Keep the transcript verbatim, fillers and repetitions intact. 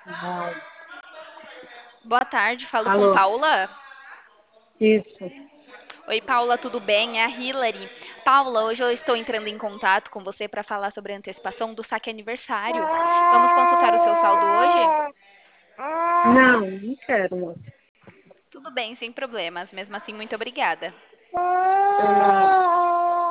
Vai. Boa tarde, falo com Alô, Paula. isso. Oi, Paula, tudo bem? É a Hilary. Paula, hoje eu estou entrando em contato com você para falar sobre a antecipação do saque aniversário. Vamos consultar o seu saldo hoje? Não, não quero, moça. Tudo bem, sem problemas. Mesmo assim, muito obrigada.